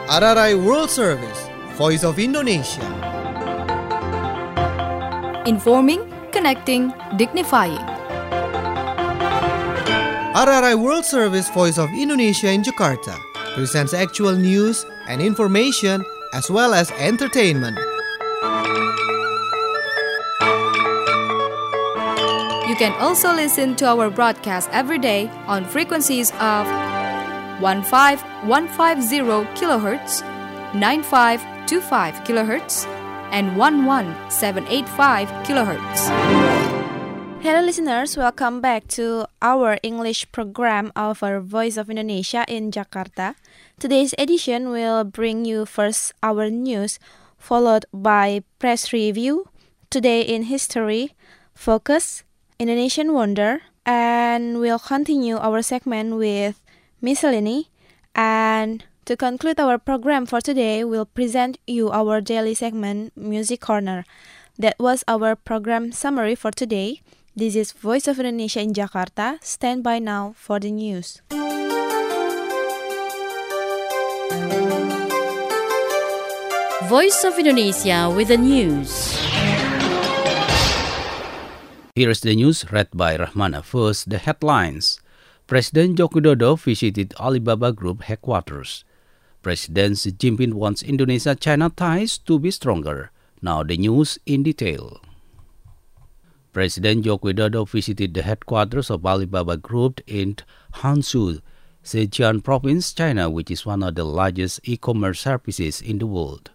RRI World Service, Voice of Indonesia. Informing, connecting, dignifying. RRI World Service, Voice of Indonesia in Jakarta presents actual news and information as well as entertainment. You can also listen to our broadcast every day on frequencies of 15150 kHz, 9525 kHz, and 11785 kHz. Hello listeners, welcome back to our English program of our Voice of Indonesia in Jakarta. Today's edition will bring you first our news, followed by press review, Today in History, Focus, Indonesian Wonder, and we'll continue our segment with Miscellany. And to conclude our program for today, we'll present you our daily segment, Music Corner. That was our program summary for today. This is Voice of Indonesia in Jakarta. Stand by now for the news. Voice of Indonesia with the news. Here is the news read by Rahmana. First, the headlines. President Joko Widodo visited Alibaba Group headquarters. President Xi Jinping wants Indonesia-China ties to be stronger. Now the news in detail. President Joko Widodo visited the headquarters of Alibaba Group in Hangzhou, Zhejiang Province, China, which is one of the largest e-commerce services in the world.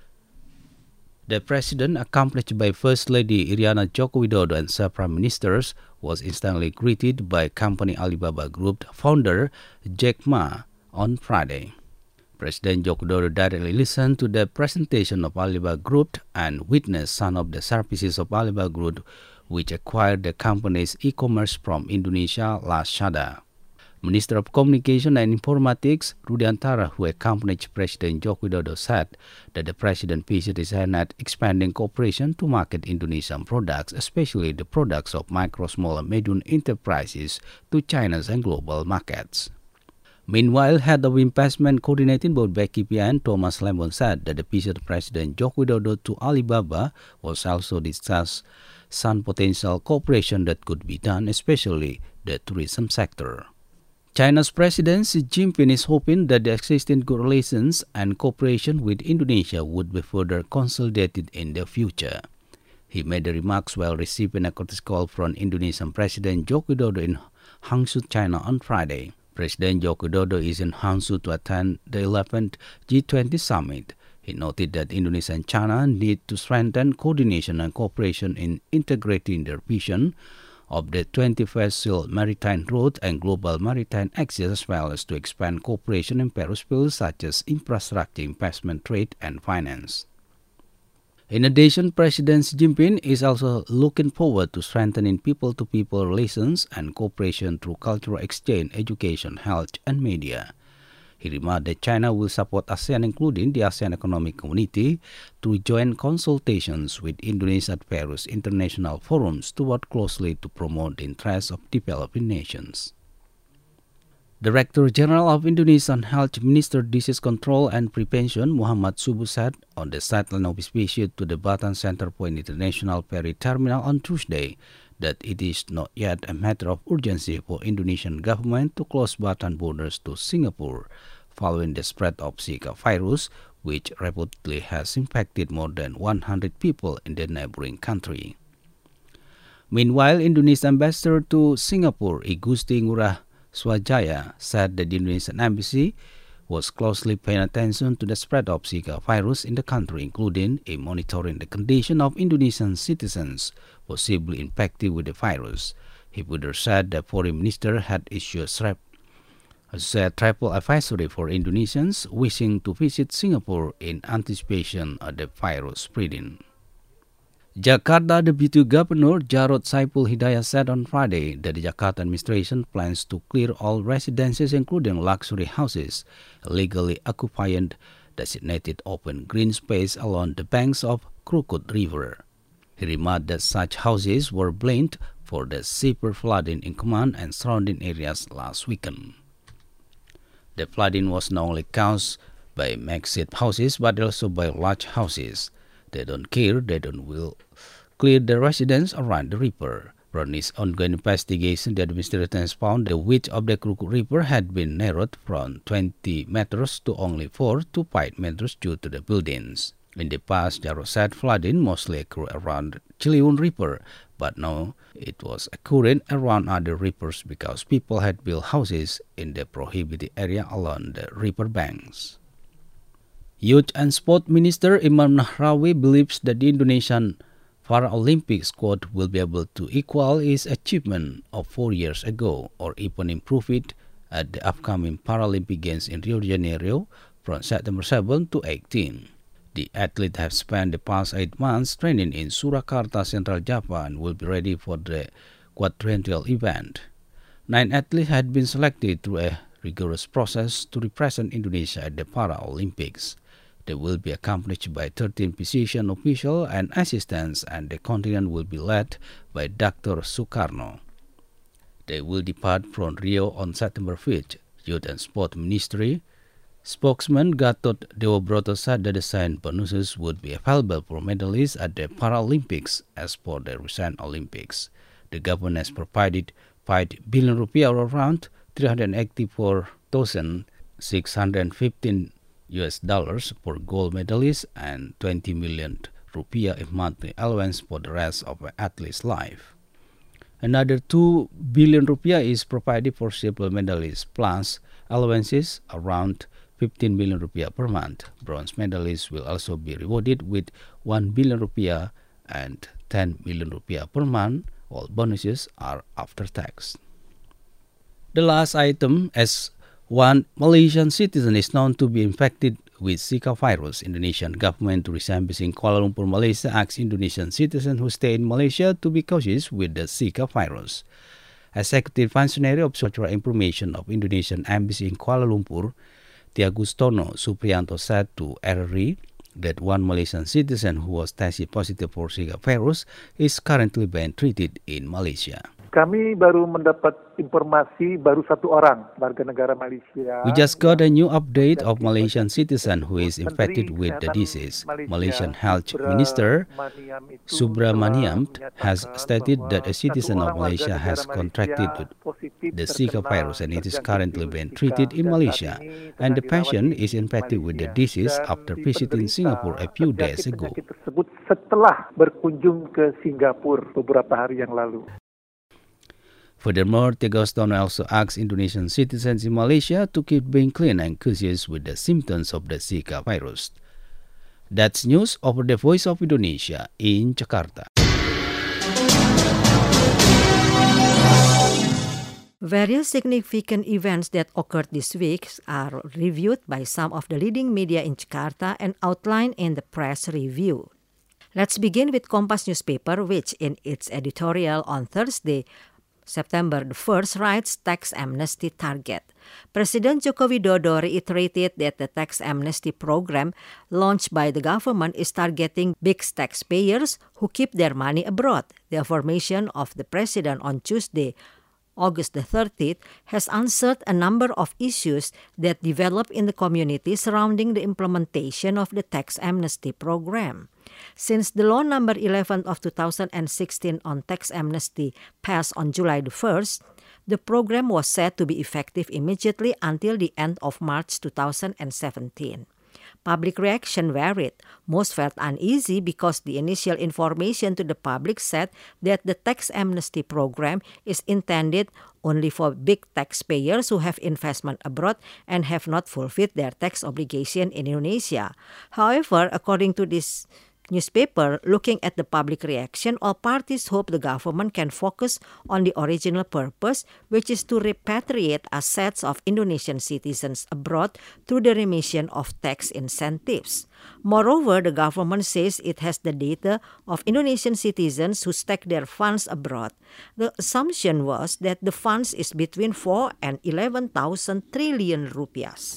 The president, accompanied by First Lady Iriana Joko Widodo and several ministers, was instantly greeted by company Alibaba Group founder Jack Ma on Friday. President Joko Widodo directly listened to the presentation of Alibaba Group and witnessed some of the services of Alibaba Group, which acquired the company's e-commerce from Indonesia last Shada. Minister of Communication and Informatics Rudiantara, who accompanied President Joko Widodo, said that the president visited his hand at expanding cooperation to market Indonesian products, especially the products of micro, small, and medium enterprises to China's and global markets. Meanwhile, Head of Investment Coordinating Board Becky Pian Thomas Lemon said that the visit of President Joko Widodo to Alibaba was also discussed some potential cooperation that could be done, especially the tourism sector. China's President Xi Jinping is hoping that the existing good relations and cooperation with Indonesia would be further consolidated in the future. He made the remarks while receiving a courtesy call from Indonesian President Joko Widodo in Hangzhou, China on Friday. President Joko Widodo is in Hangzhou to attend the 11th G20 summit. He noted that Indonesia and China need to strengthen coordination and cooperation in integrating their vision of the 21st Maritime Route and global maritime access, as well as to expand cooperation in various fields such as infrastructure, investment, trade, and finance. In addition, President Xi Jinping is also looking forward to strengthening people-to-people relations and cooperation through cultural exchange, education, health, and media. He remarked that China will support ASEAN, including the ASEAN Economic Community, through joint consultations with Indonesia at various international forums to work closely to promote the interests of developing nations. Director General of Indonesian Health Minister Disease Control and Prevention Muhammad Subuh said on the sideline of his visit to the Batam Center Point International Ferry Terminal on Tuesday that it is not yet a matter of urgency for Indonesian government to close Batam borders to Singapore following the spread of Zika virus, which reportedly has infected more than 100 people in the neighboring country. Meanwhile, Indonesian ambassador to Singapore, Igusti Ngurah Swajaya, said that the Indonesian embassy was closely paying attention to the spread of Zika virus in the country, including monitoring the condition of Indonesian citizens possibly infected with the virus. He further said the foreign minister had issued a travel advisory for Indonesians wishing to visit Singapore in anticipation of the virus spreading. Jakarta Deputy Governor Jarod Saiful Hidayat said on Friday that the Jakarta administration plans to clear all residences, including luxury houses, illegally occupying designated open green space along the banks of Krukut River. He remarked that such houses were blamed for the severe flooding in Kemang and surrounding areas last weekend. The flooding was not only caused by makeshift houses but also by large houses. They don't care, will clear the residents around the river. From its ongoing investigation, the administration has found the width of the Krukut River had been narrowed from 20 meters to only 4 to 5 meters due to the buildings. In the past, jarosite flooding mostly occurred around Ciliwung River, but now it was occurring around other rivers because people had built houses in the prohibited area along the river banks. Youth and Sport Minister Imam Nahrawi believes that the Indonesian Paralympic squad will be able to equal its achievement of 4 years ago or even improve it at the upcoming Paralympic Games in Rio de Janeiro from September 7 to 18. The athletes have spent the past 8 months training in Surakarta, Central Java and will be ready for the quadrennial event. 9 athletes had been selected through a rigorous process to represent Indonesia at the Paralympics. They will be accompanied by 13 physician officials and assistants, and the contingent will be led by Dr. Sukarno. They will depart from Rio on September 5th. Youth and Sport Ministry spokesman Gatot Dewabroto said that the signed bonuses would be available for medalists at the Paralympics as per the recent Olympics. The government has provided 5 billion rupiah or around $384,615 for gold medalists and 20 million rupiah in monthly allowance for the rest of the athlete's life. Another 2 billion rupiah is provided for silver medalists plus allowances around 15 million rupiah per month. Bronze medalists will also be rewarded with 1 billion rupiah and 10 million rupiah per month. All bonuses are after tax. The last item, as one Malaysian citizen is known to be infected with Zika virus, Indonesian government tourism embassy in Kuala Lumpur, Malaysia asks Indonesian citizens who stay in Malaysia to be cautious with the Zika virus. Executive Functionary of Social Information of Indonesian Embassy in Kuala Lumpur, Tiagustono Supriyanto said to RRI that one Malaysian citizen who was tested positive for Zika virus is currently being treated in Malaysia. Kami baru mendapat informasi baru 1 orang warga negara Malaysia. We just got a new update of Malaysian citizen who is infected with the disease. Malaysian Health Minister Subramaniam has stated that a citizen of Malaysia has contracted the Zika virus and it is currently being treated in Malaysia. And the patient is infected with the disease after visiting Singapore a few days ago. Setelah berkunjung ke Singapura beberapa hari yang lalu. Furthermore, Tiagustono also asks Indonesian citizens in Malaysia to keep being clean and cautious with the symptoms of the Zika virus. That's news over the Voice of Indonesia in Jakarta. Various significant events that occurred this week are reviewed by some of the leading media in Jakarta and outlined in the press review. Let's begin with Kompas newspaper, which in its editorial on Thursday, September the 1st, writes tax amnesty target. President Joko Widodo reiterated that the tax amnesty program launched by the government is targeting big taxpayers who keep their money abroad. The affirmation of the president on Tuesday, August the 30th, has answered a number of issues that develop in the community surrounding the implementation of the tax amnesty program. Since the law number 11 of 2016 on tax amnesty passed on July the 1st, the program was set to be effective immediately until the end of March 2017. Public reaction varied. Most felt uneasy because the initial information to the public said that the tax amnesty program is intended only for big taxpayers who have investment abroad and have not fulfilled their tax obligation in Indonesia. However, according to this newspaper, looking at the public reaction, all parties hope the government can focus on the original purpose, which is to repatriate assets of Indonesian citizens abroad through the remission of tax incentives. Moreover, the government says it has the data of Indonesian citizens who stake their funds abroad. The assumption was that the funds is between 4 and 11,000 trillion rupiahs.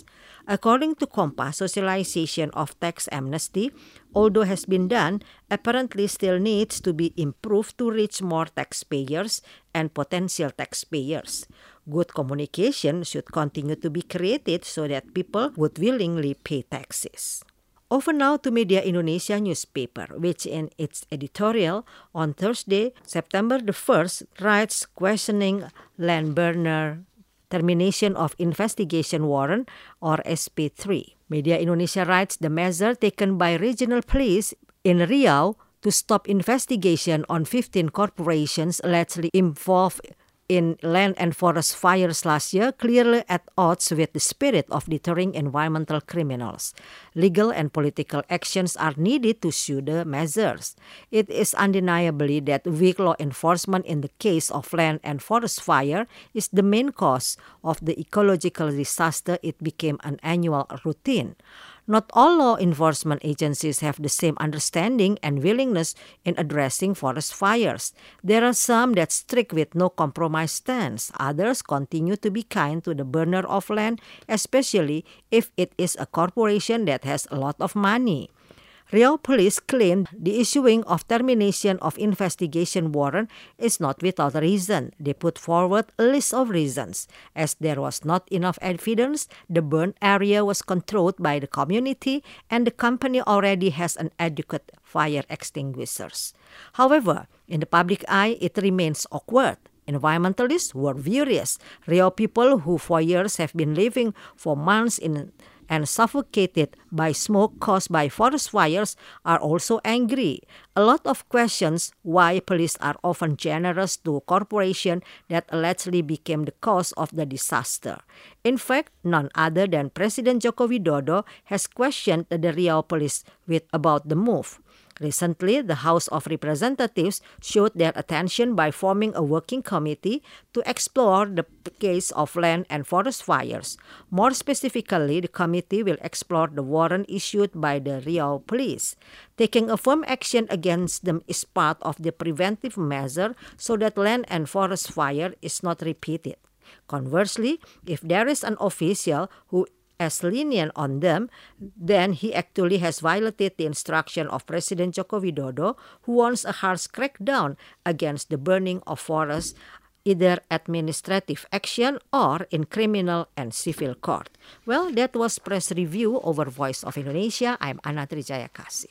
According to Kompas, socialization of tax amnesty, although has been done, apparently still needs to be improved to reach more taxpayers and potential taxpayers. Good communication should continue to be created so that people would willingly pay taxes. Over now to Media Indonesia newspaper, which in its editorial on Thursday, September the 1st, writes questioning land burner termination of investigation warrant or SP3. Media Indonesia writes the measure taken by regional police in Riau to stop investigation on 15 corporations allegedly involved in land and forest fires last year clearly at odds with the spirit of deterring environmental criminals. Legal and political actions are needed to sue the measures. It is undeniably that weak law enforcement in the case of land and forest fire is the main cause of the ecological disaster. It became an annual routine. Not all law enforcement agencies have the same understanding and willingness in addressing forest fires. There are some that stick with no compromise stance. Others continue to be kind to the burner of land, especially if it is a corporation that has a lot of money. Riau police claimed the issuing of termination of investigation warrant is not without reason. They put forward a list of reasons. As there was not enough evidence, the burned area was controlled by the community and the company already has an adequate fire extinguishers. However, in the public eye, it remains awkward. Environmentalists were furious. Riau people who for years have been living for months and suffocated by smoke caused by forest fires are also angry. A lot of questions why police are often generous to corporations that allegedly became the cause of the disaster. In fact, none other than President Joko Widodo has questioned the Riau police about the move. Recently, the House of Representatives showed their attention by forming a working committee to explore the case of land and forest fires. More specifically, the committee will explore the warrant issued by the Riau police. Taking a firm action against them is part of the preventive measure so that land and forest fire is not repeated. Conversely, if there is an official who as lenient on them, then he actually has violated the instruction of President Joko Widodo, who wants a harsh crackdown against the burning of forests, either administrative action or in criminal and civil court. Well, that was press review over Voice of Indonesia. I'm Ana Trijayakasi.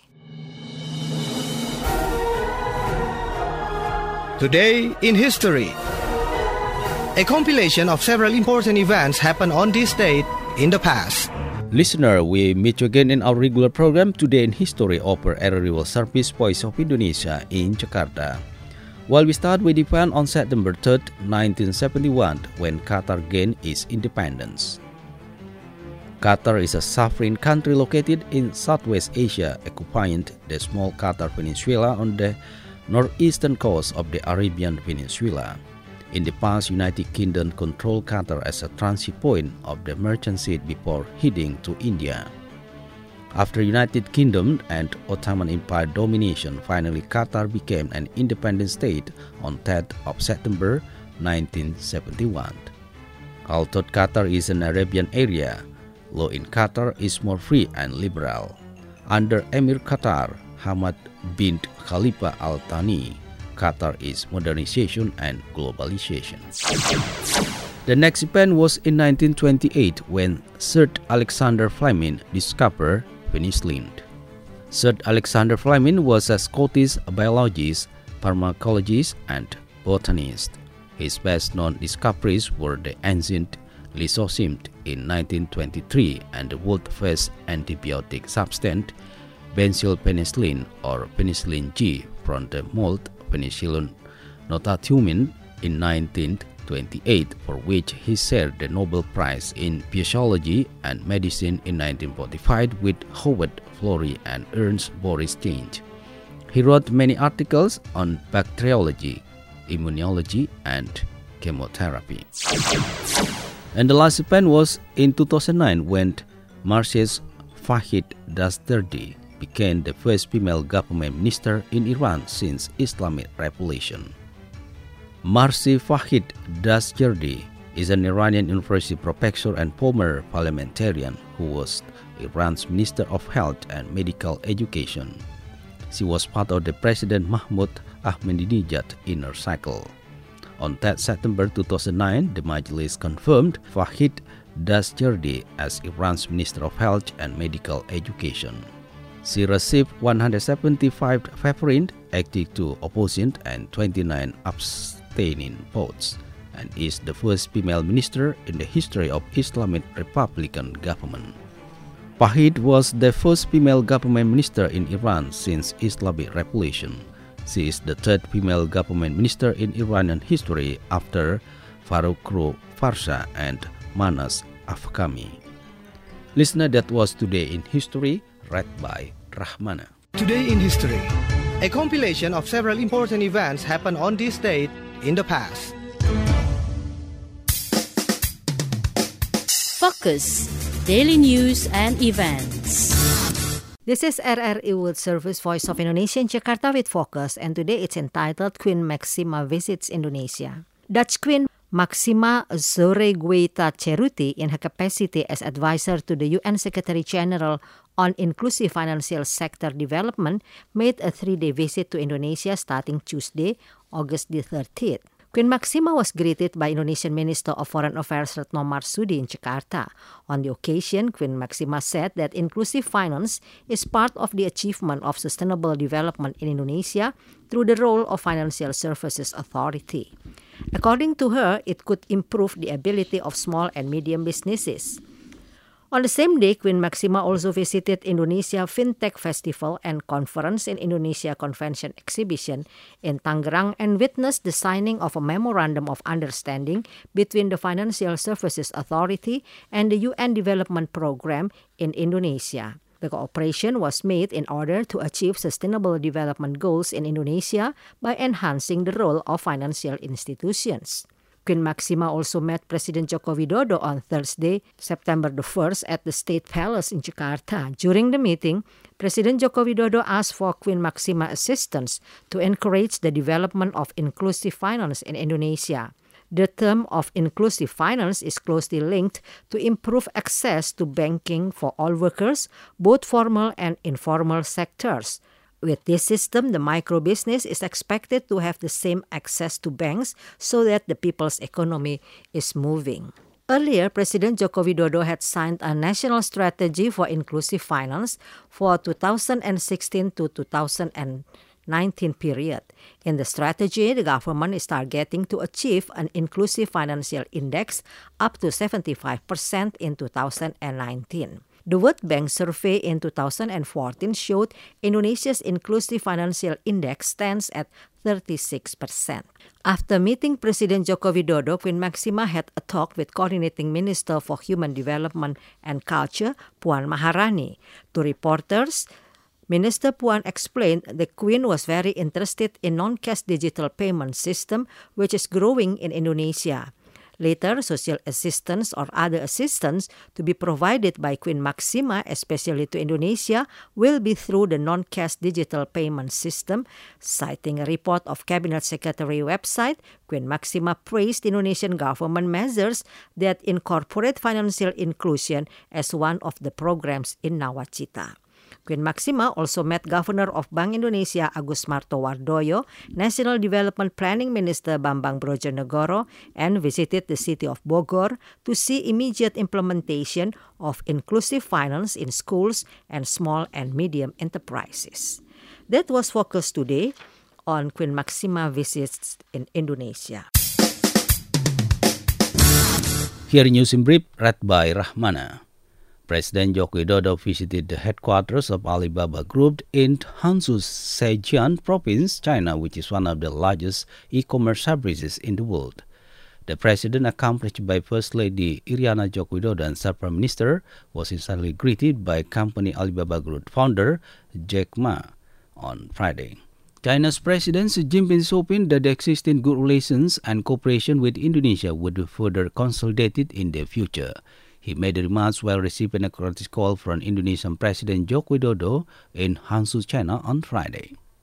Today in History. A compilation of several important events happened on this date in the past. Listener, we meet you again in our regular program Today in History over Radio Service Voice of Indonesia in Jakarta. Well, we start with the event on September 3rd, 1971, when Qatar gained its independence. Qatar is a sovereign country located in Southwest Asia, occupying the small Qatar Peninsula on the northeastern coast of the Arabian Peninsula. In the past, United Kingdom controlled Qatar as a transit point of the merchant seat before heading to India. After United Kingdom and Ottoman Empire domination, finally Qatar became an independent state on 10th of September 1971. Although Qatar is an Arabian area, law in Qatar is more free and liberal. Under Emir Qatar, Hamad bin Khalifa Al Thani, Qatar is modernization and globalization. The next event was in 1928 when Sir Alexander Fleming discovered penicillin. Sir Alexander Fleming was a Scottish biologist, pharmacologist, and botanist. His best-known discoveries were the enzyme lysozyme in 1923 and the world's first antibiotic substance, benzylpenicillin or penicillin G, from the mold Penicillium notatum in 1928, for which he shared the Nobel Prize in Physiology and Medicine in 1945 with Howard Florey and Ernst Boris Change. He wrote many articles on bacteriology, immunology, and chemotherapy. And the last event was in 2009 when Marzieh Fahid Dastardeh became the first female government minister in Iran since Islamic Revolution. Marzieh Fahid Dastardeh is an Iranian university professor and former parliamentarian who was Iran's Minister of Health and Medical Education. She was part of the President Mahmoud Ahmadinejad inner circle. On 3 September 2009, the Majlis confirmed Fahid Dastjardi as Iran's Minister of Health and Medical Education. She received 175 favoring, 82 opposing, and 29 abstaining votes, and is the first female minister in the history of Islamic Republican government. Fahid was the first female government minister in Iran since Islamic Revolution. She is the third female government minister in Iranian history after Farroukh Farsa and Manas Afkami. Listener, that was Today in History, read by Rahmana. Today in History, a compilation of several important events happened on this date in the past. Focus Daily News and Events. This is RRI World Service Voice of Indonesia in Jakarta with Focus, and today it's entitled Queen Maxima Visits Indonesia. Dutch Queen Maxima Zorreguieta Ceruti, in her capacity as advisor to the UN Secretary General on Inclusive Financial Sector Development, made a 3-day visit to Indonesia starting Tuesday, August the 30th. Queen Maxima was greeted by Indonesian Minister of Foreign Affairs Retno Marsudi in Jakarta. On the occasion, Queen Maxima said that inclusive finance is part of the achievement of sustainable development in Indonesia through the role of Financial Services Authority. According to her, it could improve the ability of small and medium businesses. On the same day, Queen Maxima also visited Indonesia FinTech Festival and Conference in Indonesia Convention Exhibition in Tangerang and witnessed the signing of a Memorandum of Understanding between the Financial Services Authority and the UN Development Program in Indonesia. The cooperation was made in order to achieve sustainable development goals in Indonesia by enhancing the role of financial institutions. Queen Maxima also met President Joko Widodo on Thursday, September the 1st at the State Palace in Jakarta. During the meeting, President Joko Widodo asked for Queen Maxima assistance to encourage the development of inclusive finance in Indonesia. The term of inclusive finance is closely linked to improve access to banking for all workers, both formal and informal sectors. With this system, the micro-business is expected to have the same access to banks so that the people's economy is moving. Earlier, President Joko Widodo had signed a national strategy for inclusive finance for 2016 to 2019 period. In the strategy, the government is targeting to achieve an inclusive financial index up to 75% in 2019. The World Bank survey in 2014 showed Indonesia's inclusive financial index stands at 36%. After meeting President Joko Widodo, Queen Maxima had a talk with Coordinating Minister for Human Development and Culture, Puan Maharani. To reporters, Minister Puan explained the Queen was very interested in non-cash digital payment system, which is growing in Indonesia. Later, social assistance or other assistance to be provided by Queen Maxima, especially to Indonesia, will be through the non-cash digital payment system. Citing a report of Cabinet Secretary website, Queen Maxima praised Indonesian government measures that incorporate financial inclusion as one of the programs in Nawacita. Queen Maxima also met Governor of Bank Indonesia Agus Martowardoyo, National Development Planning Minister Bambang Brojonegoro, and visited the city of Bogor to see immediate implementation of inclusive finance in schools and small and medium enterprises. That was Focus today on Queen Maxima visits in Indonesia. Here news in brief, read by Rahmana. President Joko Widodo visited the headquarters of Alibaba Group in Hanzhou, Zhejiang Province, China, which is one of the largest e-commerce services in the world. The president, accompanied by First Lady Iriana Joko Widodo and Prime Minister, was instantly greeted by company Alibaba Group founder Jack Ma on Friday. China's President Xi Jinping hoping that the existing good relations and cooperation with Indonesia would be further consolidated in the future. He made the remarks while receiving a courteous call from Indonesian President Joko Widodo in Hanzhou, China on Friday.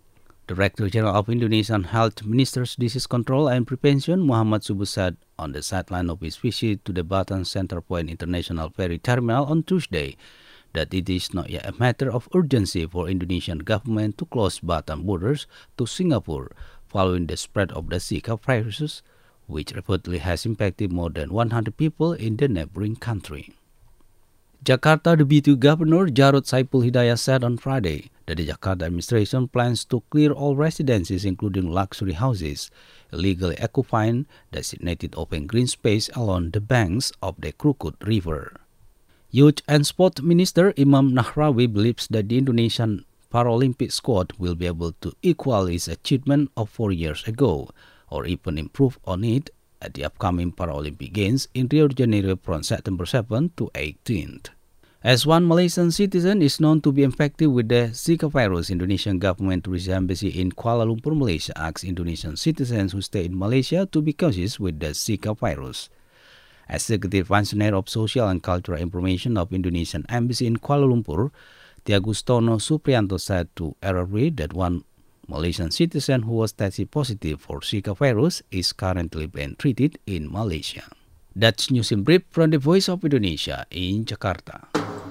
Director General of Indonesian Health Minister's Disease Control and Prevention, Muhammad Subuh, said on the sideline of his visit to the Batam Centrepoint International Ferry Terminal on Tuesday that it is not yet a matter of urgency for Indonesian government to close Batam borders to Singapore following the spread of the Zika virus, which reportedly has impacted more than 100 people in the neighboring country. Jakarta Deputy Governor Jarod Saiful Hidayat said on Friday that the Jakarta administration plans to clear all residences, including luxury houses, illegally occupying designated open green space along the banks of the Krukut River. Youth and Sport Minister Imam Nahrawi believes that the Indonesian Paralympic squad will be able to equal its achievement of 4 years ago, or even improve on it at the upcoming Paralympic Games in Rio de Janeiro from September 7 to 18th. As one Malaysian citizen is known to be infected with the Zika virus, Indonesian government tourism embassy in Kuala Lumpur, Malaysia, asks Indonesian citizens who stay in Malaysia to be cautious with the Zika virus. Executive Functionary of Social and Cultural Information of Indonesian Embassy in Kuala Lumpur, Tiagustono Suprianto, said to RRI that one Malaysian citizen who was tested positive for Zika virus is currently being treated in Malaysia. That's news in brief from the Voice of Indonesia in Jakarta.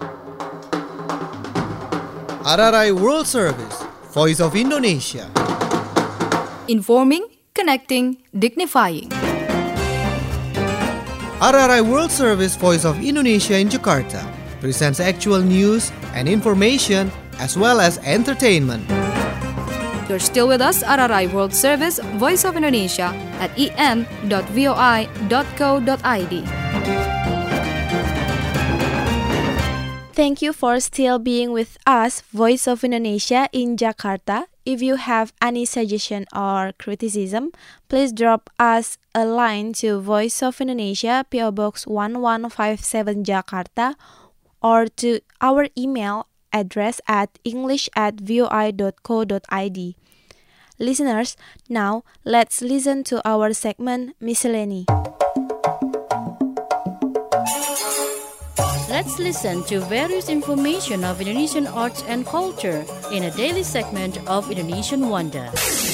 RRI World Service, Voice of Indonesia. Informing, connecting, dignifying. RRI World Service, Voice of Indonesia in Jakarta presents actual news and information as well as entertainment. You're still with us, RRI World Service, Voice of Indonesia at en.voi.co.id. Thank you for still being with us, Voice of Indonesia in Jakarta. If you have any suggestion or criticism, please drop us a line to Voice of Indonesia, PO Box 1157 Jakarta, or to our email address at english@voi.co.id. Listeners, now let's listen to our segment Miscellany. Let's listen to various information of Indonesian arts and culture in a daily segment of Indonesian Wonder.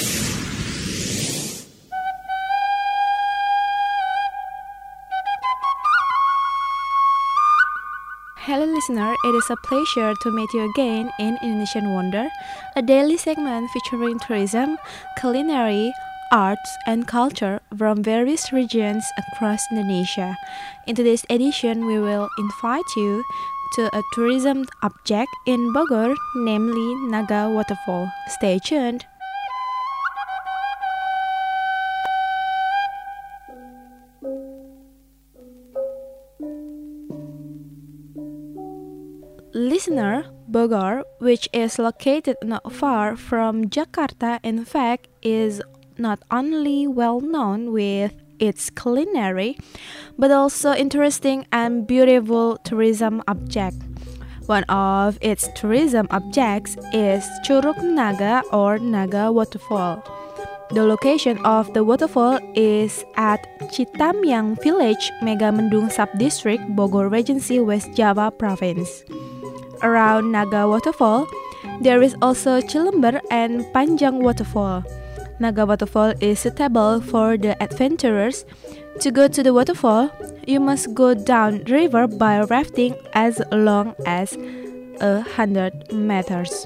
Hello listener, it is a pleasure to meet you again in Indonesian Wonder, a daily segment featuring tourism, culinary, arts, and culture from various regions across Indonesia. In today's edition, we will invite you to a tourism object in Bogor, namely Naga Waterfall. Stay tuned. Listener, Bogor, which is located not far from Jakarta, in fact, is not only well known with its culinary, but also interesting and beautiful tourism object. One of its tourism objects is Curug Naga or Naga Waterfall. The location of the waterfall is at Citamyang Village, Megamendung Sub-District, Bogor Regency, West Java Province. Around Naga Waterfall, there is also Cilember and Panjang Waterfall. Naga Waterfall is suitable for the adventurers. To go to the waterfall, you must go down the river by rafting as long as 100 meters.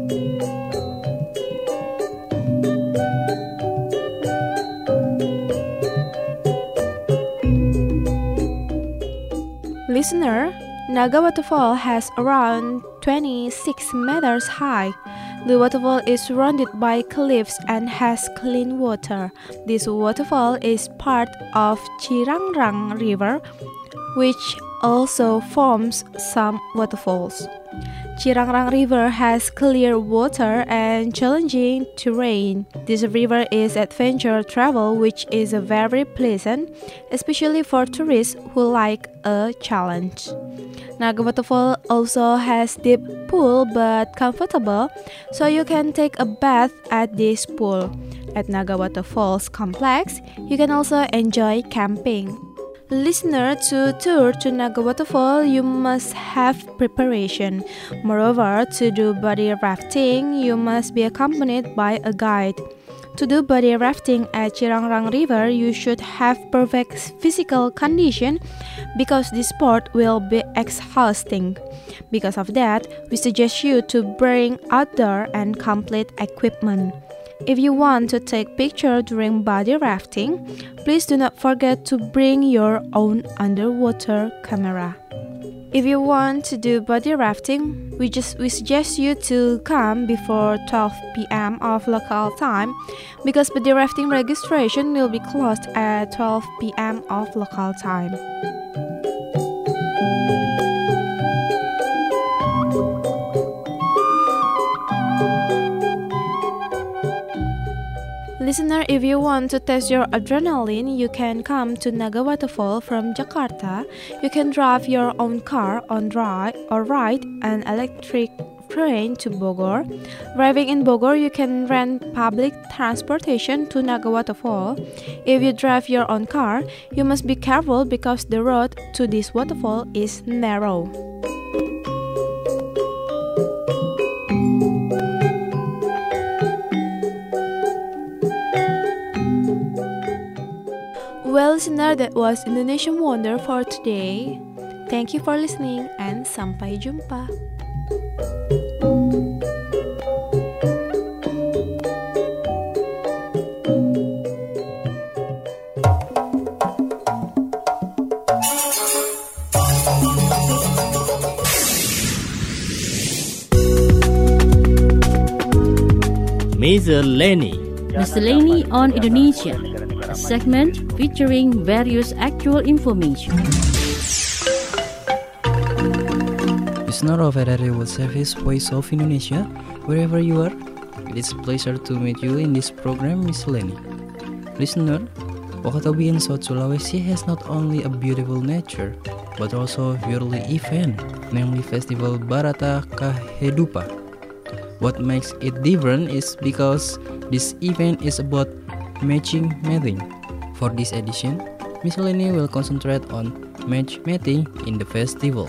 Listener, Naga Waterfall has around 26 meters high. The waterfall is surrounded by cliffs and has clean water. This waterfall is part of Cirangrang River, which also forms some waterfalls. Cirangrang River has clear water and challenging terrain. This river is adventure travel, which is very pleasant, especially for tourists who like a challenge. Naga Waterfall also has deep pool but comfortable, so you can take a bath at this pool. At Naga Waterfalls complex, you can also enjoy camping. Listener, to tour to Naga Waterfall, you must have preparation. Moreover, to do body rafting, you must be accompanied by a guide. To do body rafting at Cirangrang River, you should have perfect physical condition because this sport will be exhausting. Because of that, we suggest you to bring outdoor and complete equipment. If you want to take picture during body rafting, please do not forget to bring your own underwater camera. If you want to do body rafting, we suggest you to come before 12 p.m. of local time because body rafting registration will be closed at 12 p.m. of local time. Listener, if you want to test your adrenaline, you can come to Naga Waterfall from Jakarta. You can drive your own car or ride an electric train to Bogor. Arriving in Bogor, you can rent public transportation to Naga Waterfall. If you drive your own car, you must be careful because the road to this waterfall is narrow. Well, listener, that was Indonesian Wonder for today. Thank you for listening and sampai jumpa. Miscellany on Indonesia, a segment featuring various actual information. Listener of RRI World Service Voice of Indonesia, wherever you are, it is a pleasure to meet you in this program, Miscellany. Listener, Wakatobi in South Sulawesi has not only a beautiful nature, but also a yearly event, namely Festival Barata Kahedupa. What makes it different is because this event is about matchmaking. For this edition, Miscellany will concentrate on matchmaking in the festival.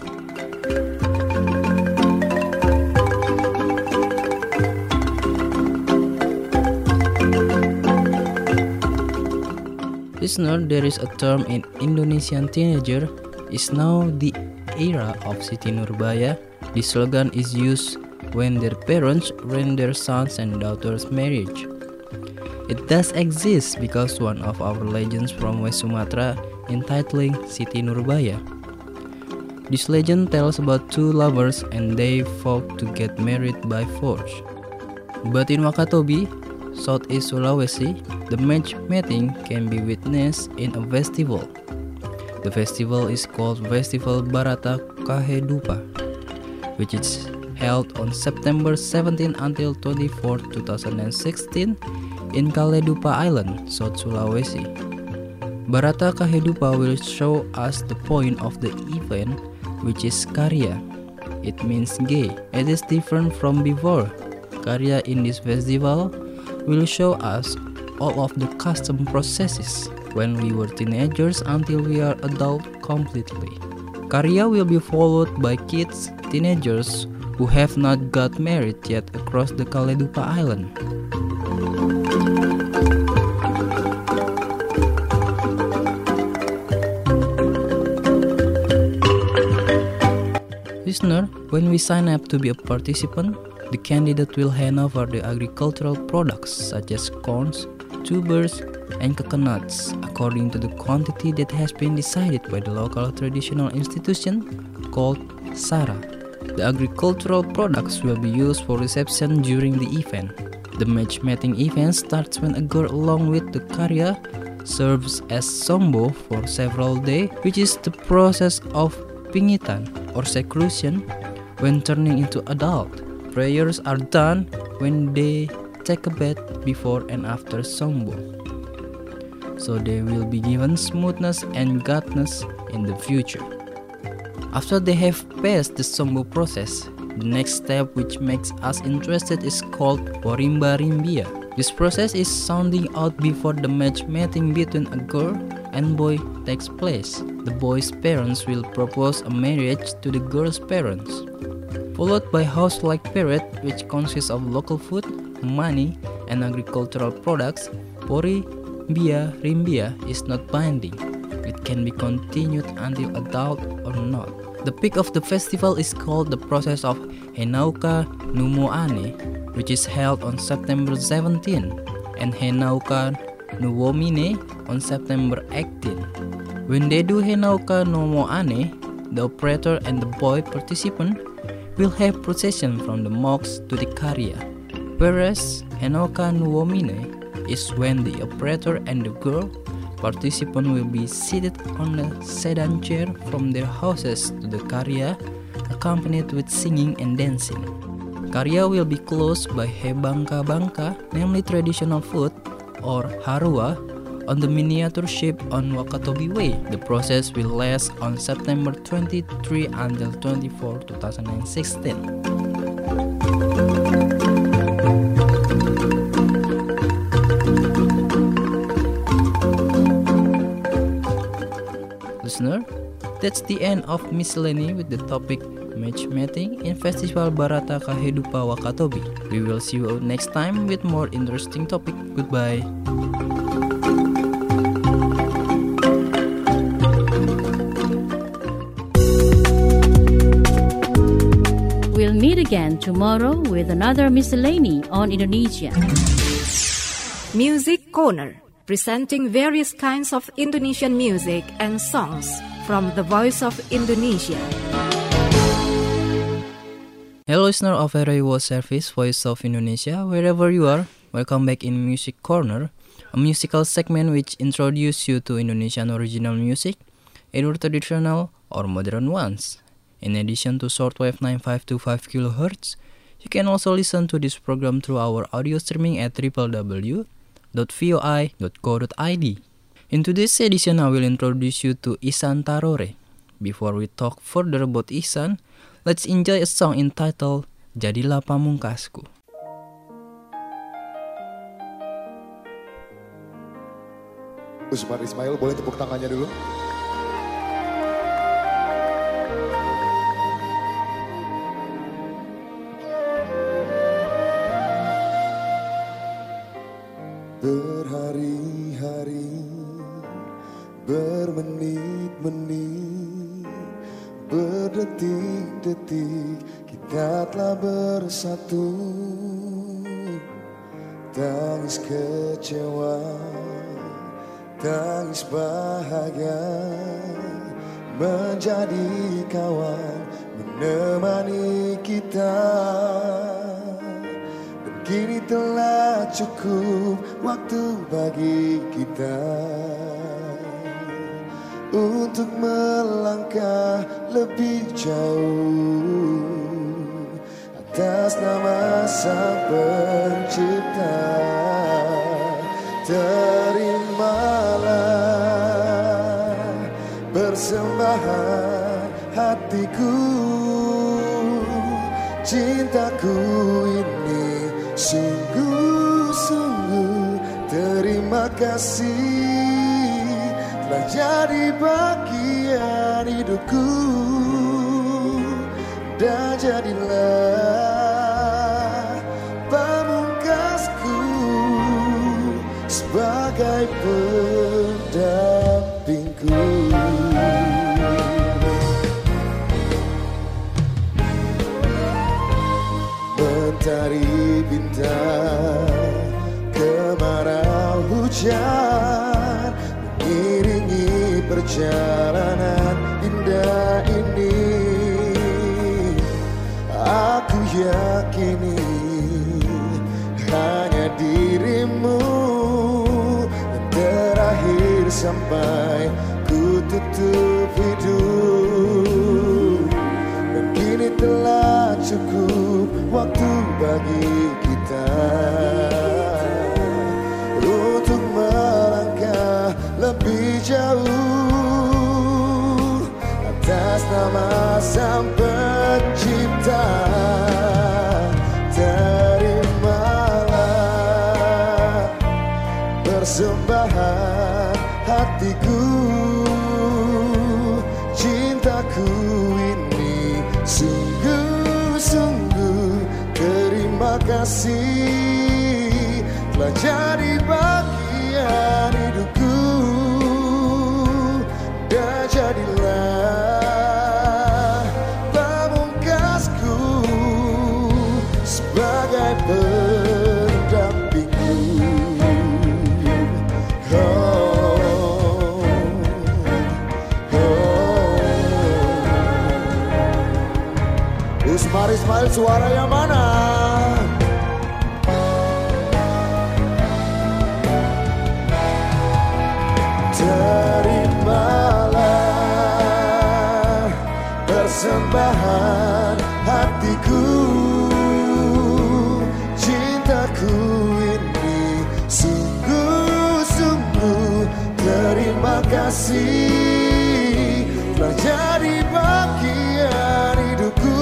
Listener, there is a term in Indonesian teenager is now the era of Siti Nurbaya. This slogan is used when their parents arrange their sons and daughters' marriage. It does exist because one of our legends from West Sumatra entitling Siti Nurbaya. This legend tells about two lovers and they fought to get married by force. But in Wakatobi, Southeast Sulawesi, the matchmaking can be witnessed in a festival. The festival is called Festival Barata Kahedupa, which is held on September 17 until 24, 2016 in Kaledupa Island, South Sulawesi. Barata Kahedupa will show us the point of the event, which is Karya. It means gay. It is different from before. Karya in this festival will show us all of the custom processes when we were teenagers until we are adult completely. Karya will be followed by kids, teenagers who have not got married yet across the Kaledupa Island. Listener, when we sign up to be a participant, the candidate will hand over the agricultural products such as corns, tubers, and coconuts according to the quantity that has been decided by the local traditional institution called Sara. The agricultural products will be used for reception during the event. The matchmaking event starts when a girl along with the Karya serves as sombo for several days, which is the process of pingitan or seclusion when turning into adult. Prayers are done when they take a bath before and after sombo, so they will be given smoothness and godness in the future. After they have passed the sombo process, the next step which makes us interested is called Warimba Rimbia. This process is sounding out before the matchmaking between a girl and boy takes place. The boy's parents will propose a marriage to the girl's parents, followed by house-like period which consists of local food, money, and agricultural products. Pori Bia Rimbia is not binding. It can be continued until adult or not. The peak of the festival is called the process of Henauka Numoane, which is held on September 17, and Henauka Nuwomine on September 18. When they do Henauka Numoane, the operator and the boy participant will have procession from the mosque to the Karya, whereas Henauka Nuwomine is when the operator and the girl participant will be seated on a sedan chair from their houses to the Karya, accompanied with singing and dancing. Karya will be closed by Hebangka-bangka, namely traditional food, or Harua, on the miniature ship on Wakatobi Way. The process will last on September 23 until 24, 2016. Listener, that's the end of miscellany with the topic matchmaking in Festival Barata Kahidupa Wakatobi. We will see you next time with more interesting topic. Goodbye. We'll meet again tomorrow with another miscellany on Indonesia. Music Corner, presenting various kinds of Indonesian music and songs from the Voice of Indonesia. Hello listener of Radio Service Voice of Indonesia, wherever you are, welcome back in Music Corner, a musical segment which introduces you to Indonesian original music, either traditional or modern ones. In addition to shortwave 9525 kHz, you can also listen to this program through our audio streaming at www.voi.co.id. In today's edition, I will introduce you to Ihsan Tarore. Before we talk further about Ihsan, let's enjoy a song entitled Jadilah Pamungkasku. Usman Ismail, boleh tepuk tangannya dulu? Berhari-hari, bermenit-menit, berdetik-detik, kita telah bersatu. Tangis kecewa, tangis bahagia, menjadi kawan menemani kita. Dan kini telah cukup waktu bagi kita untuk melangkah lebih jauh atas nama Sang Pencipta. Terimalah persembahan hatiku, cintaku ini sungguh-sungguh terima kasih telah jadi bagian hidupku, dan jadilah pamungkasku sebagai pendampingku. Mentari bintang, kemarau hujan, mengiringi perjalanan indah ini. Aku yakini hanya dirimu yang terakhir sampai ku tutup hidup. Dan kini telah cukup waktu bagi kita untuk melangkah lebih jauh atas nama Sang Pencipta. Terimalah persembahan hati hatiku, cintaku ini sungguh-sungguh terima kasih telah jadi bagian hidupku, dan jadilah pamungkasku sebagai pendampingku. Ismail, suara yang mana? Terimalah persembahan hatiku, cintaku ini sungguh-sungguh terima kasih telah jadi bagian hidupku,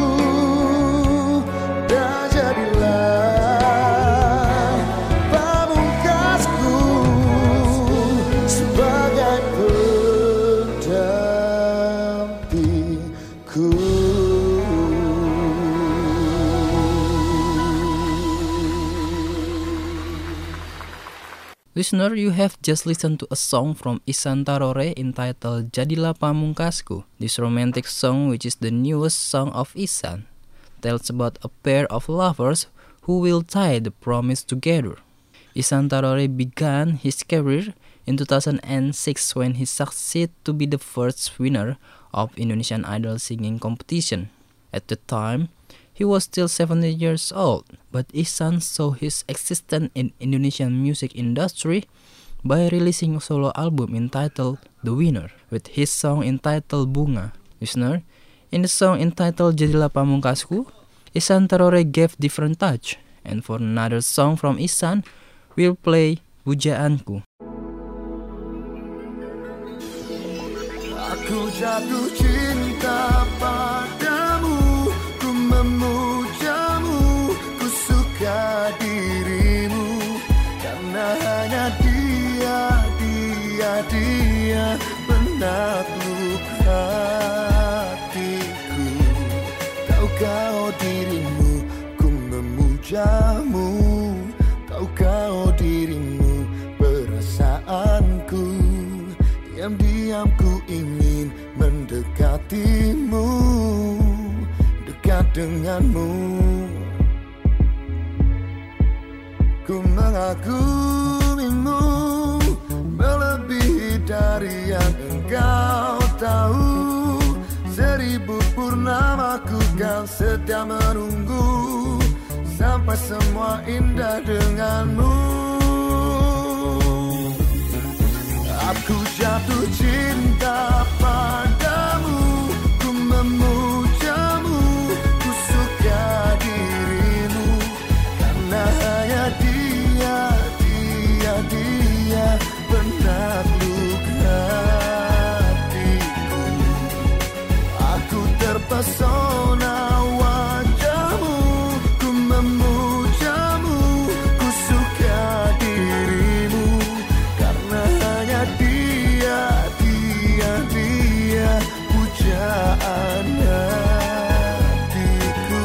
dan jadilah pamungkasku sebagai pendampingku. Listener, you have just listened to a song from Ihsan Tarore entitled Jadilah Pamungkasku. This romantic song, which is the newest song of Ihsan, tells about a pair of lovers who will tie the promise together. Ihsan Tarore began his career in 2006 when he succeeded to be the first winner of Indonesian Idol singing competition. At the time, he was still 70 years old, but Ihsan saw his existence in Indonesian music industry by releasing a solo album entitled The Winner, with his song entitled Bunga. Listener, in the song entitled Jadilah Pamungkasku, Ihsan Tarore gave different touch, and for another song from Ihsan, we'll play Pujaanku. Aku jatuh cinta padamu, ku memujamu, ku suka dirimu, karena hanya dia penakluk hatiku. Kau dirimu, ku memujamu, kau dirimu, perasaanku. Diam-diam ku ingin mendekatimu, dekat denganmu. Ku mengagumimu melebihi dari yang engkau tahu. 1000 purnamaku kan setia menunggu sampai semua indah denganmu. Aku jatuh cinta padamu, ku memujamu, ku suka dirimu, karena hanya dia penakluk hatiku. Aku terpesona wajahmu, ku memujamu, ku suka dirimu, karena hanya dia pujaan hatiku.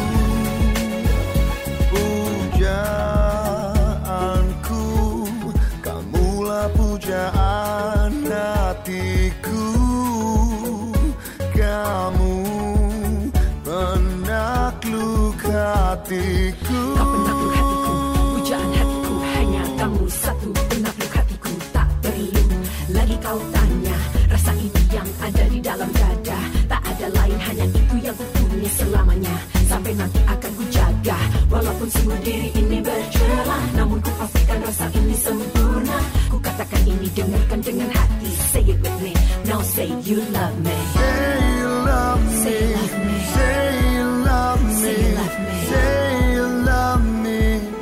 Pujaanku, kamulah pujaan hatiku. Kamu penakluk hatiku. Kau penakluk hatiku, pujaan hatiku. Hanya kamu satu penakluk hatiku. Tak perlu lagi kau tanya, rasa ini yang ada di dalam dada. Tak ada lain, hanya itu yang ku punya selamanya. Sampai nanti akan ku jaga, walaupun semua diri ini bercelah, namun ku pastikan rasa ini sempurna. Ku katakan ini, dengarkan dengan hati. Say it with me, now say you love me. Say you love me. Say you love me. Say you love me. Say you love me. Say you love me,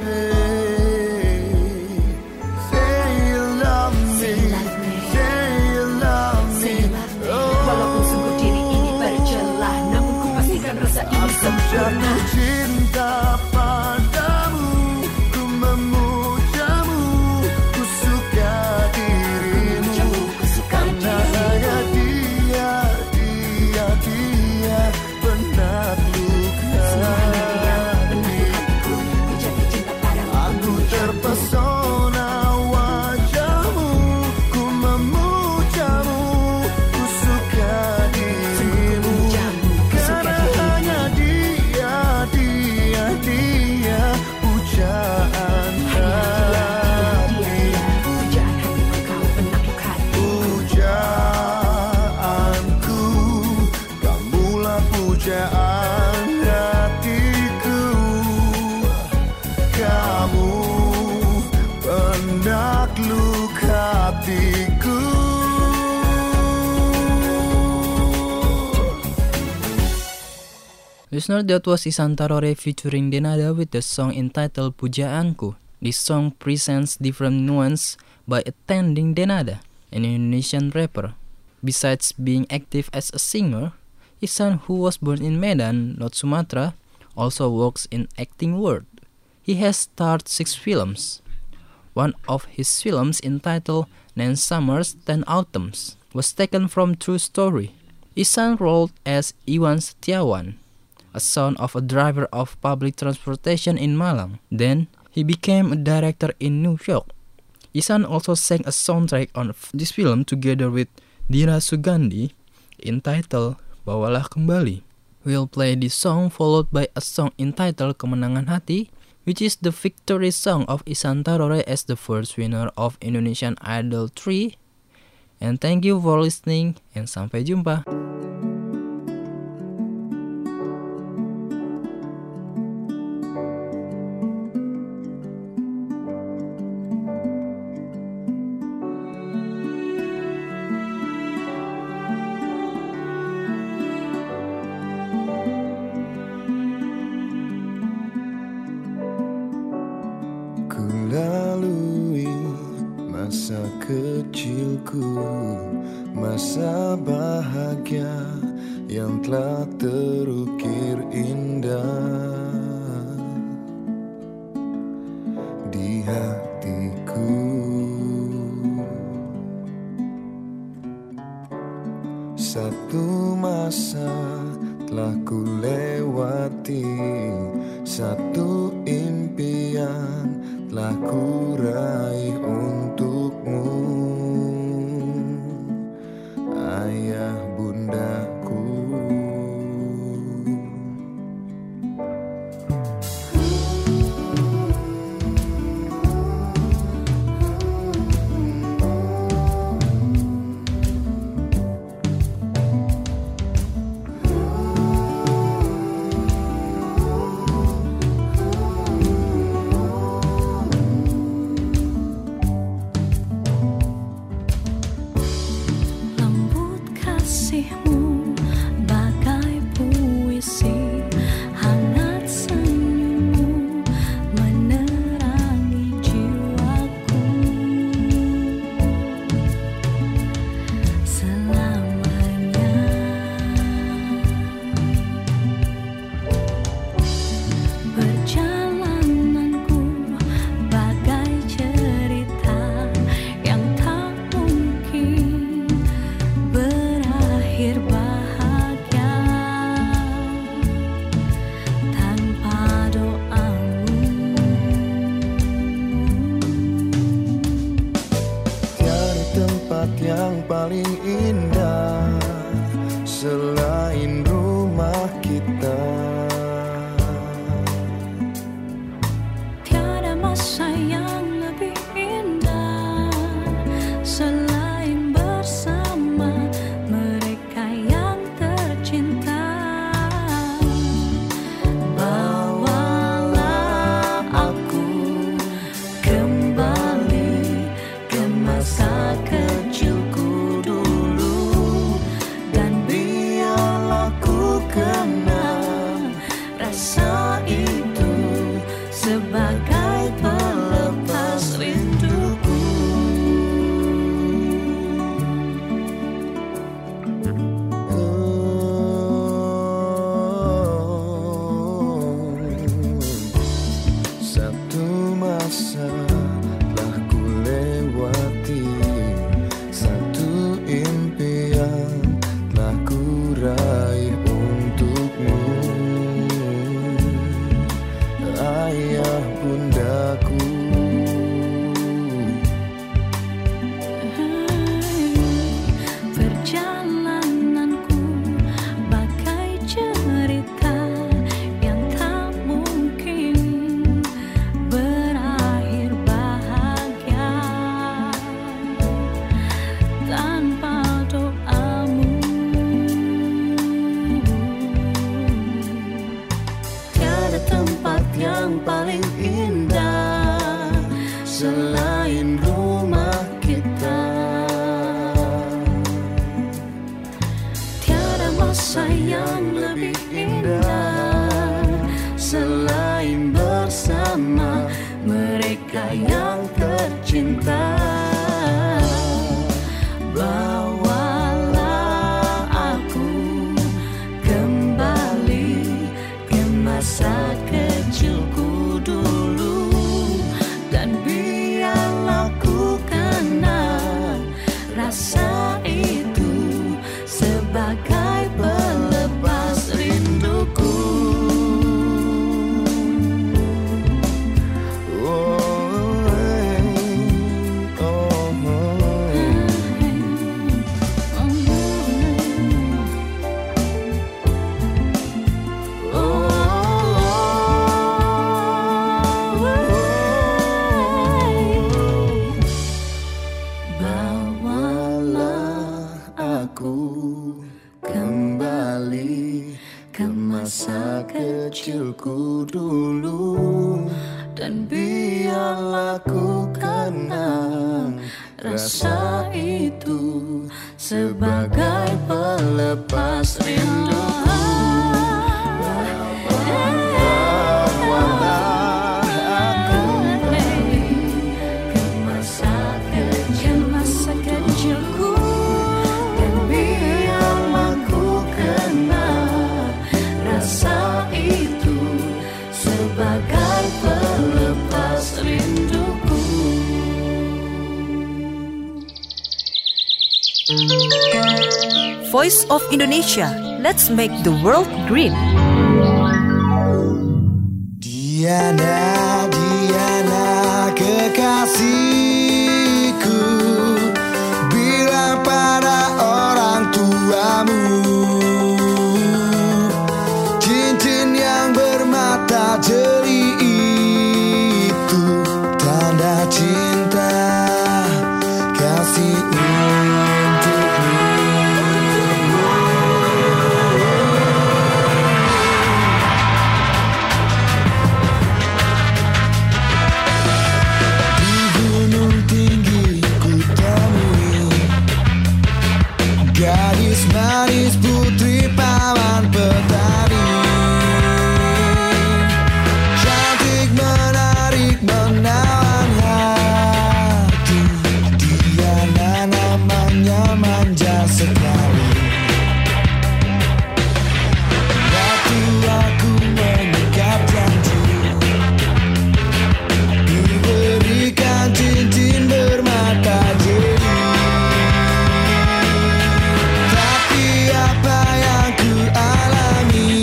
babe. Say you love me. Say you love me. Say you love me. Say you love me. Walaupun sungguh diri ini bercelah, namun ku pastikan rasa ini sempurna. Jatuh cinta padamu, ku memujamu, ku suka dirimu, Listener, that was Ihsan Tarore featuring Denada with the song entitled Pujaanku. This song presents different nuance by attending Denada, an Indonesian rapper. Besides being active as a singer, Ihsan, who was born in Medan, North Sumatra, also works in acting world. He has starred 6 films. One of his films, entitled 9 Summers, 10 Autumns, was taken from true story. Ihsan rolled as Iwan Setiawan, a son of a driver of public transportation in Malang. Then, he became a director in New York. Ihsan also sang a soundtrack on this film together with Dira Sugandi, entitled Bawalah Kembali. We'll play this song followed by a song entitled Kemenangan Hati, which is the victory song of Ihsan Tarore as the first winner of Indonesian Idol 3. And thank you for listening, and sampai jumpa. Lalui masa kecilku, masa bahagia yang telah terukir indah di hatiku. Satu masa telah ku lewati, satu impian telah ku raih untukmu, ayah bundaku. Yang paling indah selain rumah kita. Tiada masa yang lebih indah selain bersama mereka yang tercinta. Bawalah aku kembali ke masa kecilku dulu, dan biarlah ku kenang rasa itu sebagai pelepas rinduku. Satu masa telah ku lewati, satu impian telah ku raih untukmu, ayah bundaku. Perjalananku bagai cerita yang tak mungkin berakhir bahagia tanpa doamu. Tiada tempat yang paling indah selain rumah kita. Tiada masa yang lebih indah sayang tercinta. Bawalah aku kembali ke masa kecilku dulu, dan biarlah ku kenal rasa itu sebagai pelepas rinduku. Kecilku dulu, dan biarlah ku kenang rasa itu sebagai pelepas rinduku. Bawalah aku kembali ke masa kecilku, dan biarlah ku kenang rasa itu sebagai pelepas rinduku. Voice of Indonesia, let's make the world green. Diana, Diana kekasihku, bilang pada orang tuamu, cincin yang bermata jeli itu tanda cinta kasih untukmu. Di gunung tinggi ku temui gadis manis putri paman petani, cantik menarik menawan hati. Diana namanya manja sekali. Waktu aku mengikat janji, diberikan cincin bermata jeli. Tapi apa yang ku alami,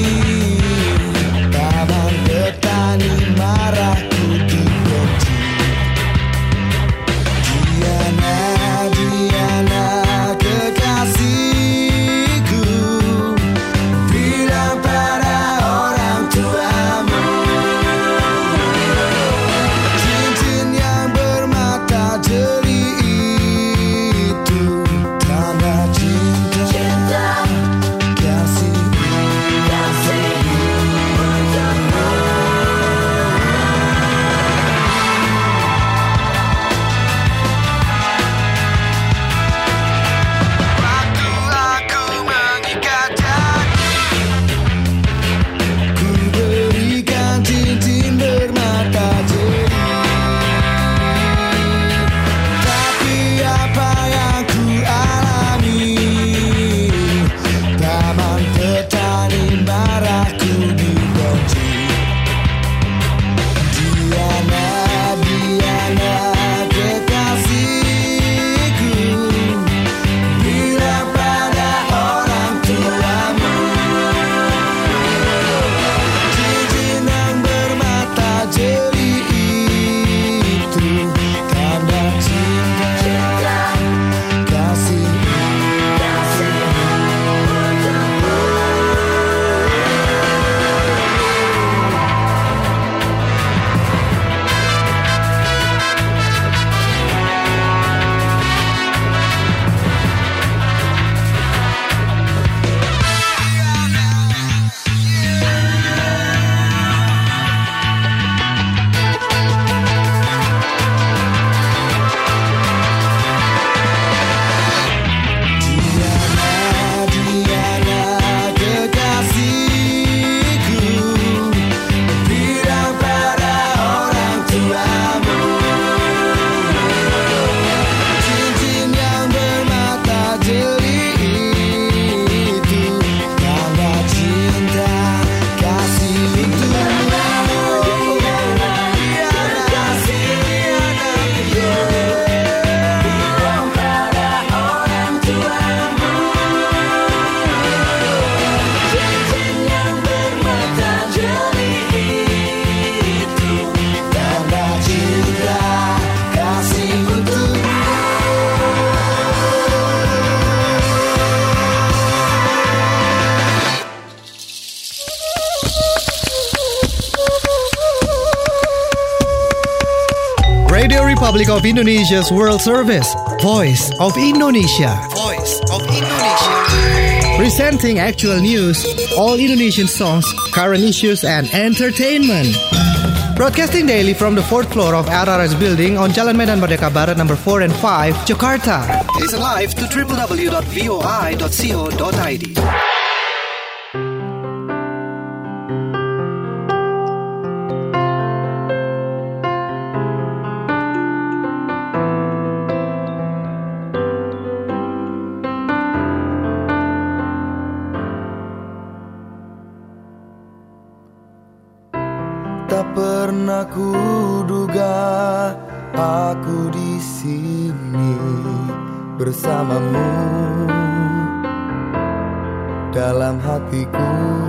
paman petani marah ku dibenci. Diana, Diana kekasih Republic of Indonesia's World Service, Voice of Indonesia. Voice of Indonesia. Presenting actual news, all Indonesian songs, current issues, and entertainment. Broadcasting daily from the 4th floor of RRS Building on Jalan Medan Merdeka Barat number 4 and 5, Jakarta. Listen live to www.voi.co.id. Tak pernah kuduga aku di sini bersamamu dalam hatiku.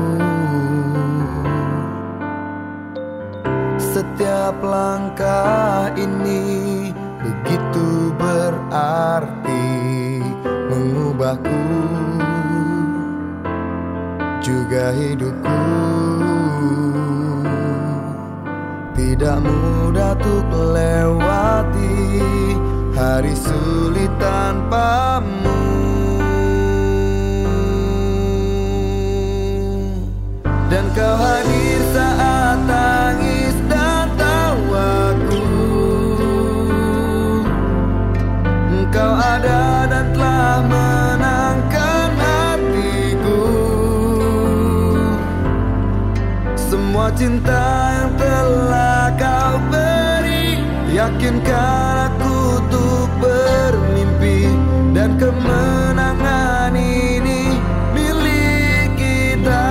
Setiap langkah ini begitu berarti mengubahku juga hidupku. Tidak mudah untuk lewati hari sulit tanpamu. Dan kau hadir saat tangis dan tawaku. Engkau ada dan telah menangkan hatiku. Semua cinta yang telah kau beri, yakinkan aku untuk bermimpi. Dan kemenangan ini milik kita.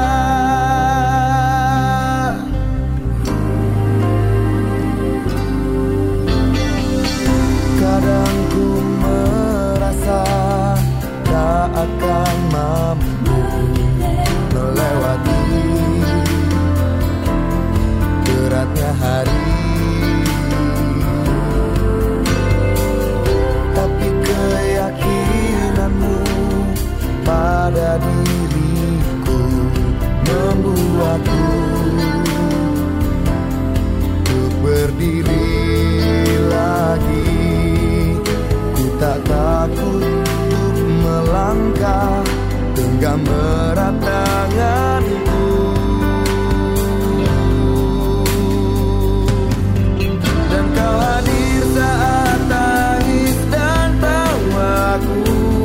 Kadang ku merasa tak akan mampu melewati beratnya hari, tapi keyakinanmu pada diriku membuatku untuk berdiri lagi. Ku tak takut untuk melangkah, genggam erat tanganku. Kau hadir saat tangis dan tawaku.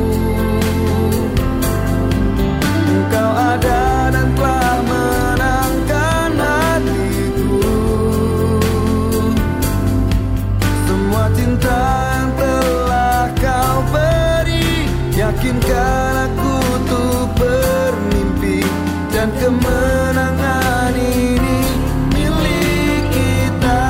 Engkau ada dan telah menangkan hatiku. Semua cinta yang telah kau beri, yakinkan aku untuk bermimpi. Dan kemenangan ini milik kita.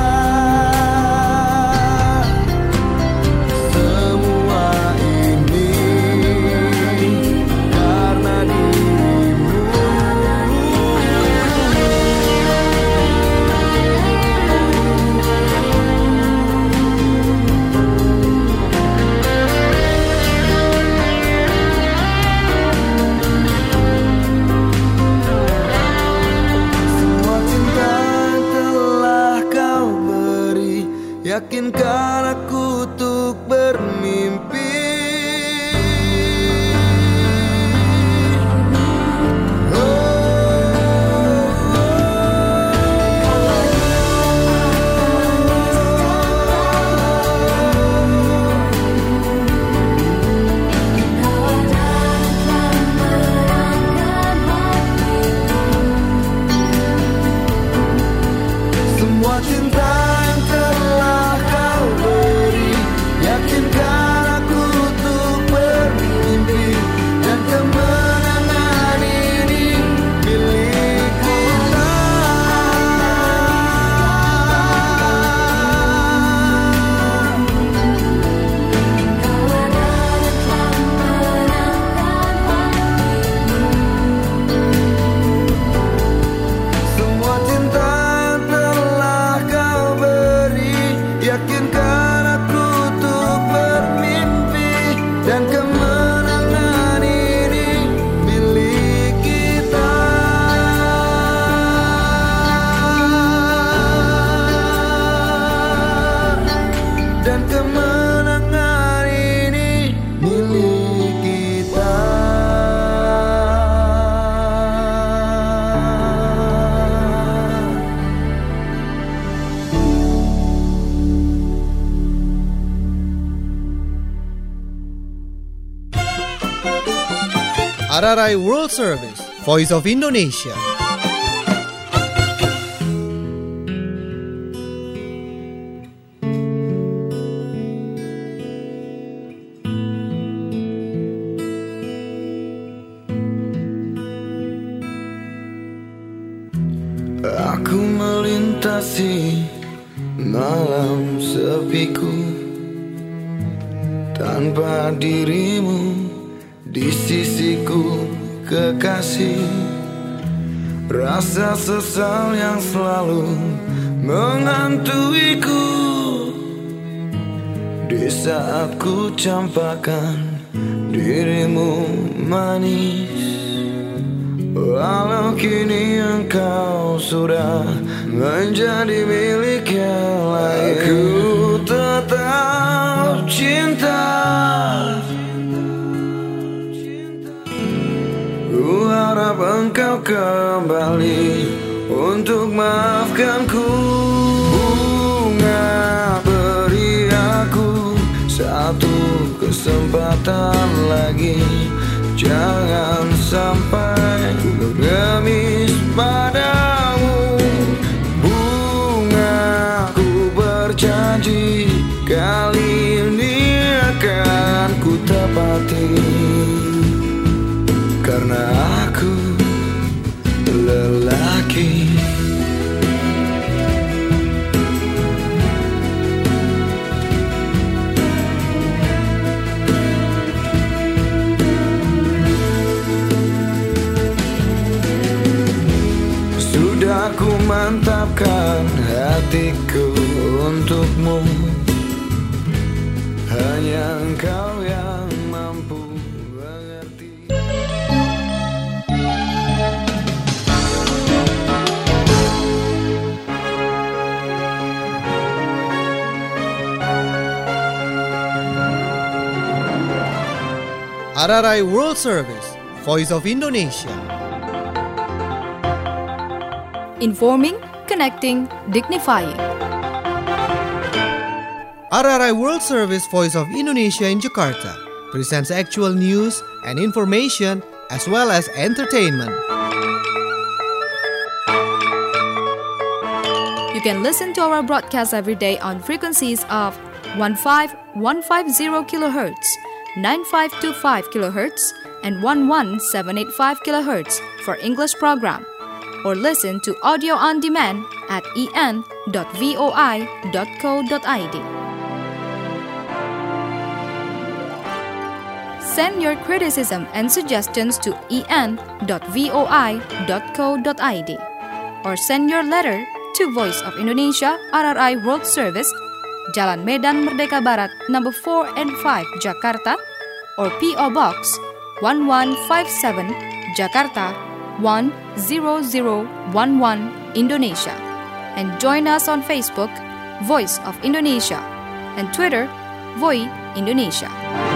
RRI World Service, Voice of Indonesia. Aku melintasi malam sepiku tanpa dirimu di sisiku, kekasih. Rasa sesal yang selalu menghantuiku di saat ku campakkan dirimu manis. Walau kini engkau sudah menjadi milik yang lain, aku tetap cinta. Ku harap engkau kembali untuk maafkanku. Bunga, beri aku satu kesempatan lagi. Jangan sampai ku bergemis padamu. Bunga, ku berjanji kali ini akan ku tepati, karena aku lelaki. Sudah ku mantapkan hatiku untukmu, hanya engkau yang mampu mengerti. RRI World Service, Voice of Indonesia. Informing, connecting, dignifying. RRI World Service, Voice of Indonesia in Jakarta presents actual news and information as well as entertainment. You can listen to our broadcast every day on frequencies of 15150 kHz, 9525 kHz, and 11785 kHz for English program. Or listen to audio on demand at en.voi.co.id. Send your criticism and suggestions to en.voi.co.id or send your letter to Voice of Indonesia RRI World Service, Jalan Medan Merdeka Barat, number 4 and 5, Jakarta, or P.O. Box 1157, Jakarta 10011, Indonesia. And join us on Facebook, Voice of Indonesia, and Twitter, Voi Indonesia.